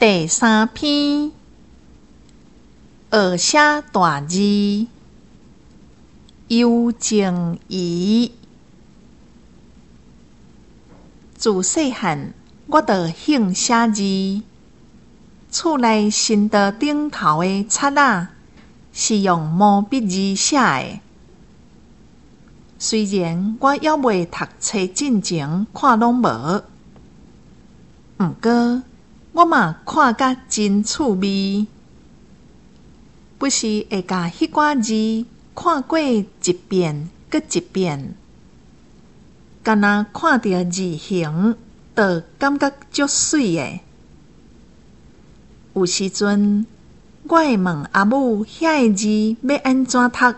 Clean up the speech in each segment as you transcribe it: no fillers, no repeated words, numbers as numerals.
第3篇，学写大字，尤静怡。自细汉，我就兴写字。厝内新桌顶头的册仔是用毛笔字写的。虽然我还未读册进前看拢无，毋过我嘛看甲真趣味。不时会甲迄寡字看过一遍搁一遍，敢若看到字形，就感觉足水的。有时阵，我会问阿母遐个字要安怎读，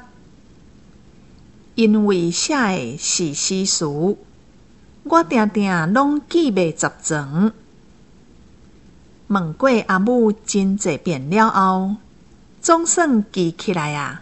因为写的是诗词，我定定拢记袂十全。问过阿母真侪遍了后，总算记起来啊。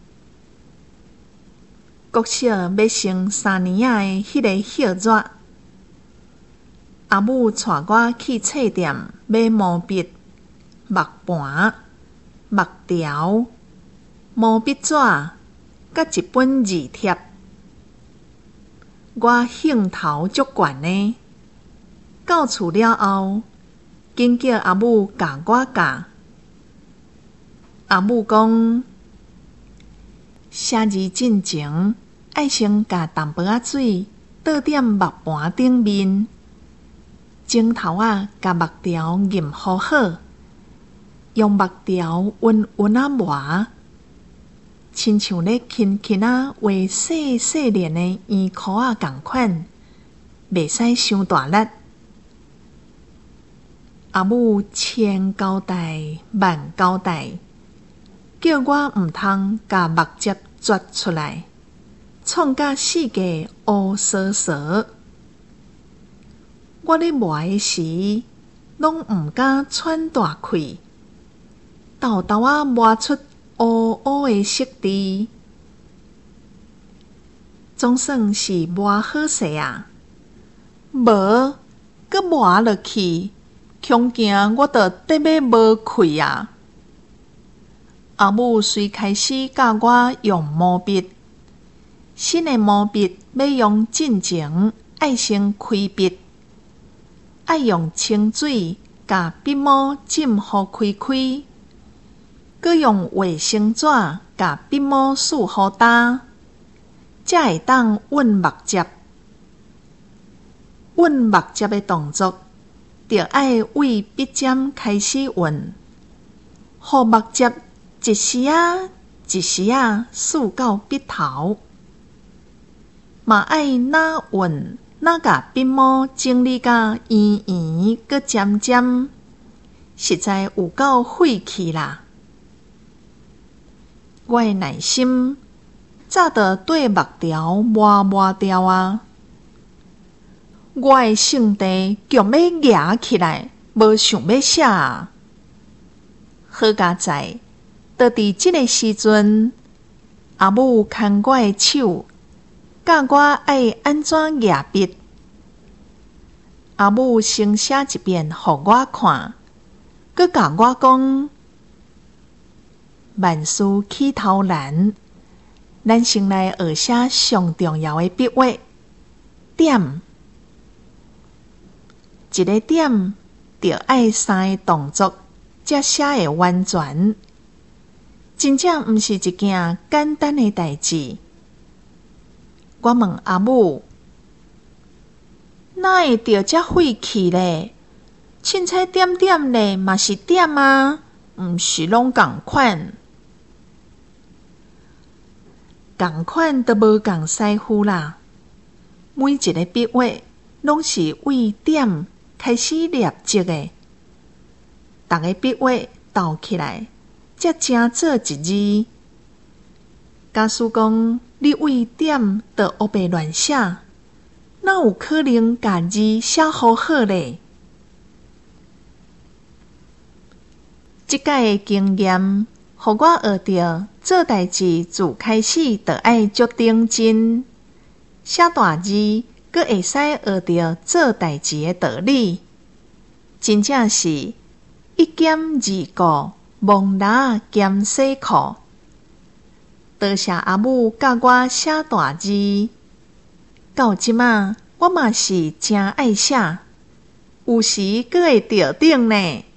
国小要升3年仔的迄个岁月，阿母带我去册店买毛笔、墨盘、墨条、毛笔纸，甲一本字帖。我兴头足悬的，到厝了后，紧叫阿母教我教。阿母讲，写字进前，爱先甲淡薄仔水倒点墨盘顶面，前头甲墨条浸好好，用墨条匀匀磨，亲像咧轻轻画细细连的圆箍共款，袂使伤大力。阿母千交代万交代，叫我毋通甲目睭掘出来，创甲世界乌索索。我咧磨的时，拢毋敢喘大气，豆豆磨出乌乌的色字，总算是磨好势啊！无，搁磨落去，恐惊我就得要无气啊！阿母虽开始教我用毛笔，新的毛笔要用进前，爱先开笔，爱用清水甲笔毛浸互开开，搁用卫生纸甲笔毛拭好干，才会当稳目睭。稳目睭的动作，就爱为笔尖开始运，互目睭一时一时拭到笔头，嘛爱哪运哪甲笔毛整理甲圆圆搁尖尖，实在有够费气啦！我的内心早就对墨条磨掉啊！我的性地强要举起来，无想要写啊！好佳在，就伫即个时阵，阿母牵我的手，教我爱安怎举笔。阿母先写一遍互我看，搁教我讲：万事起头难，咱先来学写上重要的笔画点。一个点就爱3个动作，才写会完全。真正毋是一件简单的代志。我问阿母，哪会着遮费气咧？凊彩点点咧，嘛是点啊，毋是拢共款。共款都无共师傅啦。每一个笔画拢是为点开始练习的，逐个笔画斗起来，才正做一字。假使讲你为点就黑白乱写，哪有可能把字写好好咧？即摆的经验，互我学着做代志自开始就爱足认真，写大字阁会使学着做代志的道理，真正是一兼二顾，蒙拉兼洗裤。多谢阿母教我写大字，到即仔我嘛是真爱写，有时阁会着顶呢。